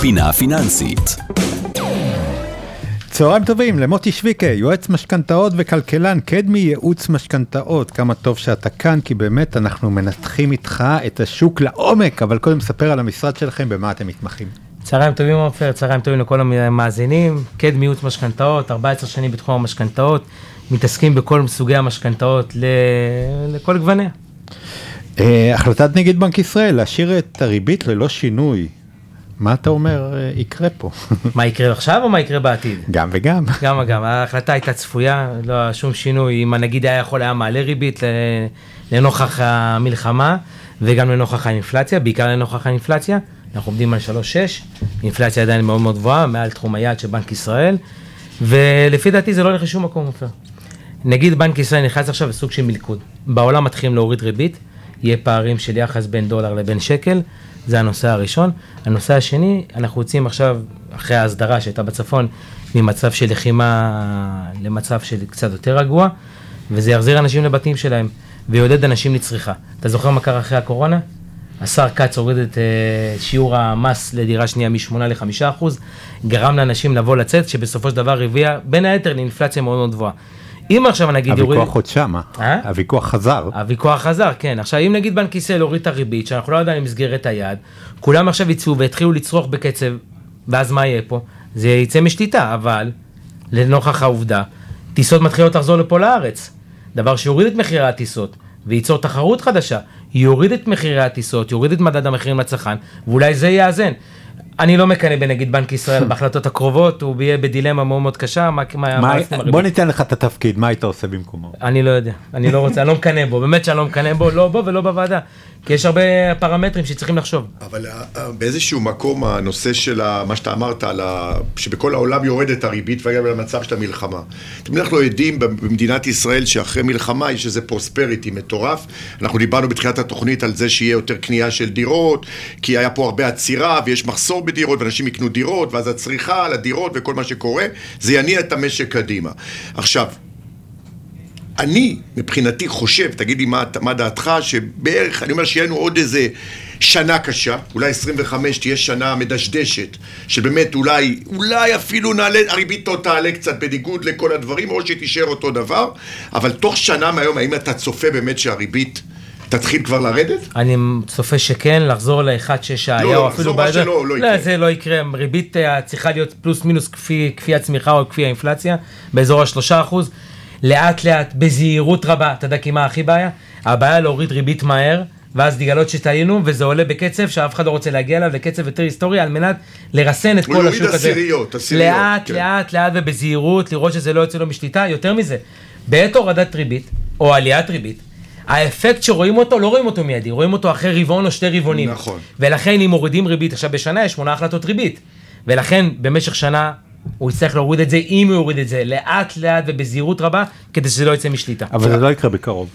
פינה פיננסית. צהריים טובים, למוטי שוויקה, יועץ משכנתאות וכלכלן, קדמי ייעוץ משכנתאות. כמה טוב שאתה כאן, כי באמת אנחנו מנתחים איתך את השוק לעומק, אבל קודם ספר על המשרד שלכם, במה אתם מתמחים. צהריים טובים עופר, צהריים טובים לכל המאזינים, קדמי ייעוץ משכנתאות, 14 שנים בתחום המשכנתאות, מתעסקים בכל סוגי המשכנתאות לכל גווניה. החלטת נגיד בנק ישראל, להשאיר את הריבית ללא שינוי. מה אתה אומר יקרה פה? מה יקרה עכשיו או מה יקרה בעתיד? גם וגם. גם. ההחלטה הייתה צפויה, לא שום שינוי. אם הנגיד היה מעלה ריבית לנוכח המלחמה, וגם לנוכח האינפלציה, בעיקר לנוכח האינפלציה. אנחנו עומדים על 3.6, אינפלציה עדיין מאוד מאוד גבוהה, מעל תחום היעד של בנק ישראל, ולפי דעתי זה לא הולך לשום מקום עופר. נגיד בנק ישראל נכנס עכשיו לסוג של מלכוד. בעולם מתחילים להוריד ריבית, יהיה פערים של יחס בין דולר לבין שקל, זה הנושא הראשון. הנושא השני, אנחנו יוצאים עכשיו, אחרי ההסדרה שהייתה בצפון, ממצב של לחימה למצב של קצת יותר רגוע, וזה יחזיר אנשים לבתים שלהם, ויעודד אנשים לצריכה. אתה זוכר מה קרה אחרי הקורונה? השר קץ הוריד את שיעור המס לדירה שנייה מ8% ל5%, גרם לאנשים לבוא לצאת, שבסופו של דבר הביאה בין היתר לאינפלציה מאוד מאוד גבוהה. אם עכשיו נגיד הוויכוח עוד שמה, הוויכוח חזר. הוויכוח חזר, כן. עכשיו אם נגיד בנק ישראל הוריד את הריבית, שאנחנו לא יודעים מסגרת היעד, כולם עכשיו יצאו והתחילו לצרוך בקצב, ואז מה יהיה פה? זה יצא משליטה, אבל לנוכח העובדה, טיסות מתחילות לחזור לפה לארץ, דבר שיוריד את מחירי הטיסות, וייצור תחרות חדשה, יוריד את מחירי הטיסות, יוריד את מדד המחירים לצרכן, ואולי זה יאזן. אני לא מקנה בנגיד בנק ישראל בהחלטות הקרובות, הוא יהיה בדילמה מאוד מאוד קשה. בוא ניתן לך את התפקיד, מה היית עושה במקומו? אני לא יודע, אני לא רוצה, אני לא מקנה בו, באמת שאני לא מקנה בו, לא בו ולא בוועדה, כי יש הרבה פרמטרים שצריכים לחשוב. אבל באיזשהו מקום הנושא של מה שאתה אמרת, שבכל העולם יורד את הריבית וגם למצב של המלחמה. אתם אנחנו יודעים במדינת ישראל שאחרי מלחמה יש איזה פרוספריטי מטורף. אנחנו דיברנו בתחילת התוכנית על זה שיהיה יותר קנייה של דירות, כי היה פה הרבה עצירה ויש מחסור בדירות, ואנשים יקנו דירות, ואז הצריכה על הדירות וכל מה שקורה, זה יניע את המשק קדימה. עכשיו, אני מבחינתי חושב, תגיד לי מה דעתך, שבערך, אני אומר שיהיה לנו עוד איזה שנה קשה, אולי 25 תהיה שנה מדשדשת, שבאמת אולי אפילו הריבית תעלה קצת בניגוד לכל הדברים, או שתישאר אותו דבר, אבל תוך שנה מהיום, האם אתה צופה באמת שהריבית תתחיל כבר לרדת? אני צופה שכן, לחזור ל-1.6 היה, או אפילו בעד... לא, זה לא יקרה. ריבית צריכה להיות פלוס מינוס כפי הצמיחה או כפי האינפלציה, באזור ה3%. לאט לאט, בזהירות רבה, אתה יודע כי מה הכי בעיה? הבעיה להוריד ריבית מהר, ואז לגלות שטעינו, וזה עולה בקצב שאף אחד לא רוצה להגיע אליו, וקצב יותר היסטורי, על מנת לרסן את כל השוק הזה. לאט, לאט, לאט ובזהירות, לראות שזה לא יוצא לו משליטה. יותר מזה, בעת הורדת ריבית, או עליית ריבית, האפקט שרואים אותו, לא רואים אותו מיידי, רואים אותו אחרי רבעון או שתי רבעונים. נכון. ולכן אם מורידים ריבית, עכשיו בשנה יש 8 החלטות ריבית, ולכן במשך שנה הוא יצטרך להוריד את זה, אם הוא יוריד את זה, לאט לאט ובזהירות רבה, כדי שזה לא יצא משליטה. אבל זה לא יקרה בקרוב.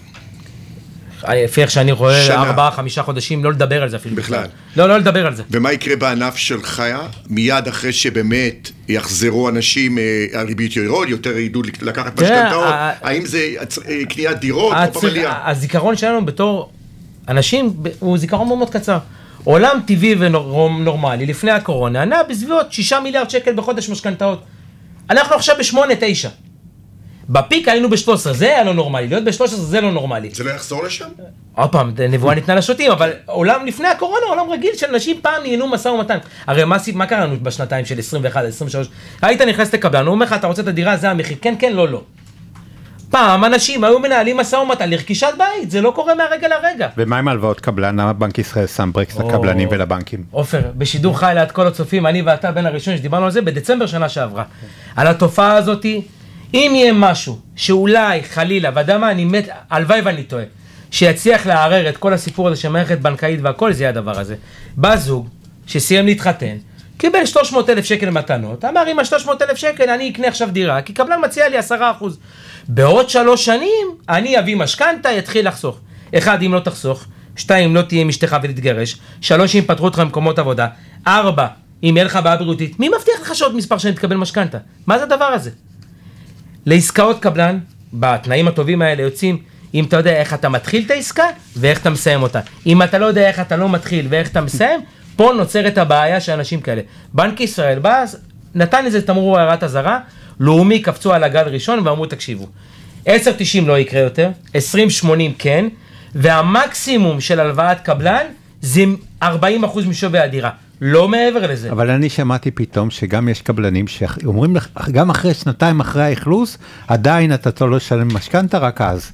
לפי איך שאני רואה 4-5 חודשים, לא לדבר על זה אפילו. בכלל. לא לדבר על זה. ומה יקרה בענף שלך? מיד אחרי שבאמת יחזרו אנשים, הריבית יורד, יותר ידעו לקחת משכנתאות, האם זה קניית דירות או פמליה? הזיכרון שלנו בתור אנשים הוא זיכרון מאוד מאוד קצר. עולם טבעי ונורמלי, לפני הקורונה, נע בסביבות 6 מיליארד שקל בחודש משכנתאות. אנחנו עכשיו ב8-9. בפיק היינו ב13, זה היה לא נורמלי, להיות ב13 זה לא נורמלי. זה לא יחזור לשם? עוד פעם, נבואה ניתנה לשוטים, אבל עולם לפני הקורונה, עולם רגיל של אנשים פעם ניהלו משא ומתן. הרי מה קרה לנו בשנתיים של 21, 23? היית נכנס לקבלן, הוא אומר לך, אתה רוצה את הדירה, זה המחיר, כן, כן, לא, לא. פעם אנשים היו מנהלים משא ומתן לרכישת בית, זה לא קורה מהרגע לרגע. ומה עם הלוואות קבלן? למה בנק ישראל שם ברקס לקבלנים ולבנקים? עופר, בשידור חי ליד כל הצופים, אני ואתה בין הראשון שדיברנו על זה בדצמבר שנה שעברה. על התופעה הזאת, אם יהיה משהו שאולי חלילה, ואתה מה, אני מת, הלוואי ואני טועה, שיצליח לערער את כל הסיפור הזה של מערכת בנקאית והכל, זה יהיה הדבר הזה. בא זוג שסיים להתחתן, קיבל 300,000 שקל מתנות, אמר עם ה-300,000 שקל אני אקנה עכשיו דירה, כי קבלן מציע לי 10%. בעוד 3 שנים אני אביא משכנתה, יתחיל לחסוך. 1, אם לא תחסוך, 2, לא תהיה עם אשתך ותתגרש, 3, אם פתרו אותך במקומות עבודה, 4, אם יהיה לך בעיה בריאותית, מי מבטיח לך שעוד מספר שנים תקבל משכנתה? מה זה הדבר הזה? לעסקאות קבלן, בתנאים הטובים האלה יוצאים, אם אתה יודע איך אתה מתחיל את העסקה ואיך אתה מסיים אותה. אם אתה לא יודע איך אתה לא מתחיל ואיך אתה מסיים, פה נוצרת הבעיה של אנשים כאלה. בנק ישראל בא, נתן איזה תמרור הערת אזהרה, לאומי קפצו על הגל ראשון ואמרו תקשיבו, 10.90 לא יקרה יותר, 20.80 כן, והמקסימום של הלוואת קבלן זה 40% משווי הדירה, לא מעבר לזה. אבל אני שמעתי פתאום שגם יש קבלנים שאומרים לך, גם אחרי שנתיים אחרי האכלוס, עדיין אתה לא לשלם משכנתה רק אז.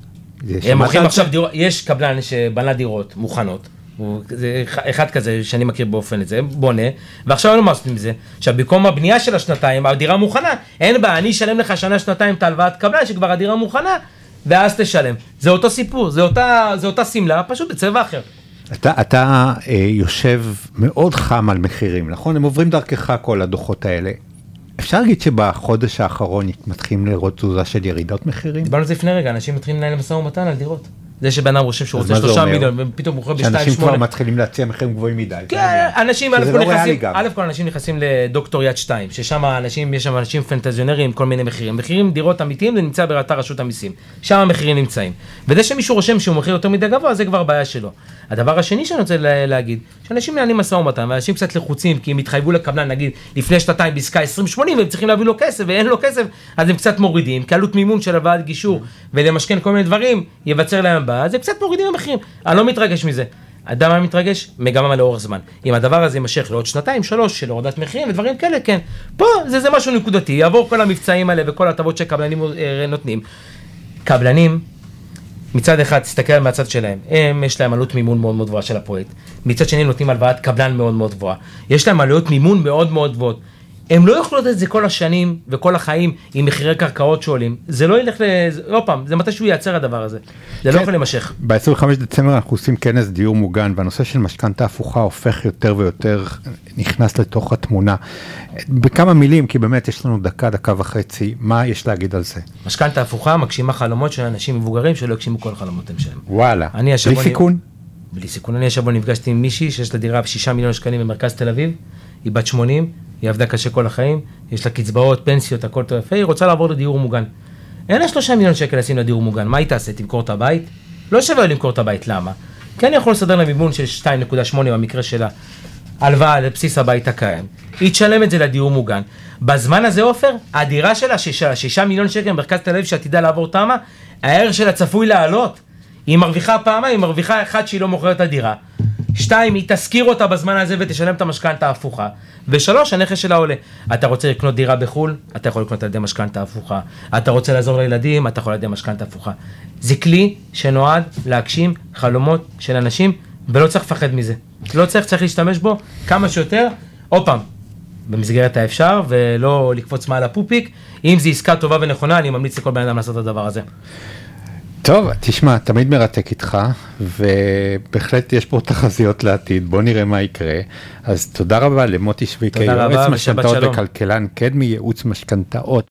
הם מוכרים עכשיו דירות, יש קבלן שבנה דירות מוכנות, זה אחד כזה שאני מכיר באופן הזה, בונה, ועכשיו אני לא עושים עם זה. עכשיו, במקום הבנייה של השנתיים, הדירה מוכנה, אין בה, אני אשלם לך שנה-שנתיים את ההלוואת קבלן, שכבר הדירה מוכנה, ואז תשלם. זה אותו סיפור, זה אותה סמלה, פשוט בצבע אחר. אתה יושב מאוד חם על מחירים, נכון? הם עוברים דרכך כל הדוחות האלה. אפשר להגיד שבחודש האחרון מתחילים לראות תזוזה של ירידות מחירים? דיברנו על זה לפני רגע, אנשים מתחילים לנהל משא ומתן על דירות. זה שבן אדם רושם שהוא רוצה 3 מיליון, ופתאום מוכר ב-2.8. שאנשים כבר מתחילים להציע מחירים גבוהים מדי. כן, אנשים, א' כל אנשים נכנסים לדוקטור יד 2, ששם יש שם אנשים פנטזיונרים עם כל מיני מחירים. מחירים דירות אמיתיים, זה נמצא באתר רשות המיסים. שם המחירים נמצאים. וזה שמישהו רושם שהוא מחיר יותר מדי גבוה, זה כבר בעיה שלו. הדבר השני שאני רוצה להגיד, שאנשים מנהלים משא ומתן, ואנשים קצת לחוצים, כי הם התחייבו לקבלן, נגיד, לפני שנתיים בעסקה 20-80, והם צריכים להביא לו כסף, ואין לו כסף, אז הם קצת מורידים, כי עלות מימון של הלוואת גישור, ולמשכן כל מיני דברים, יבצר להם בעיה, אז הם קצת מורידים המחירים. אני לא מתרגש מזה. אדם היה מתרגש, מגמה לאורך זמן. אם הדבר הזה יימשך לעוד 2-3 של הורדת מחירים ודברים כאלה, כן. פה זה משהו נקודתי, יעבור כל המבצעים האלה וכל ההטבות שקבלנים נותנים. קבלנים, מצד אחד, תסתכל מהצד שלהם, יש להם עלות מימון מאוד מאוד גבוהה של הפרויקט. מצד שני, נותנים הלוואת קבלן מאוד מאוד גבוהה. יש להם עלויות מימון מאוד מאוד גבוהות. הם לא יוכלו לתת את זה כל השנים וכל החיים עם מחירי קרקעות שעולים. זה לא ילך לא פעם, זה מתי שהוא ייעצר הדבר הזה. זה לא יכול להימשך. ב-25 דצמבר אנחנו עושים כנס דיור מוגן, והנושא של משכנתה הפוכה הופך יותר ויותר נכנס לתוך התמונה. בכמה מילים, כי באמת יש לנו דקה וחצי, מה יש להגיד על זה? משכנתה הפוכה מגשימה חלומות של אנשים מבוגרים שלא הגשימו כל חלומות שלהם. וואלה, בלי סיכון? בלי סיכון. אני השבוע נפגשתי עם מישהי שיש לה דירה ב6 מיליון שקלים במרכז תל אביב, היא בת 80, היא עבדה קשה כל החיים, יש לה קצבאות, פנסיות, הכל טוב יפה, היא רוצה לעבור לדיור מוגן. אין לה 3 מיליון שקל לשים לדיור מוגן, מה היא תעשה? תמכור את הבית? לא שווה למכור את הבית, למה? כי אני יכול לסדר לה מימון של 2.8 במקרה שלה, הלוואה לבסיס הבית הקיים. היא תשלם את זה לדיור מוגן. בזמן הזה, עופר, הדירה שלה, 6 מיליון שקל במרכז תל אביב שעתידה לעבור תמה, הערך שלה צפוי לעלות. היא מרוויחה פעמיים, היא מרוויחה 1 שהיא לא מוכרת את הדירה. 2, היא תזכיר אותה בזמן הזה ותשלם את המשכנתה ההפוכה. ו3, הנכס שלה עולה. אתה רוצה לקנות דירה בחול, אתה יכול לקנות על ידי משכנתה הפוכה. אתה רוצה לעזור לילדים, אתה יכול על ידי משכנתה הפוכה. זה כלי שנועד להגשים חלומות של אנשים, ולא צריך לפחד מזה. לא צריך להשתמש בו כמה שיותר. עוד פעם, במסגרת האפשר, ולא לקפוץ מעל הפופיק. אם זו עסקה טובה ונכונה, אני ממליץ לכל בן אדם לעשות את הדבר הזה. טוב, תשמע, תמיד מרתק איתך, ובהחלט יש פה תחזיות לעתיד, בוא נראה מה יקרה. אז תודה רבה למוטי שויקה, יועץ משכנתאות וכלכלן קדמי, ייעוץ משכנתאות.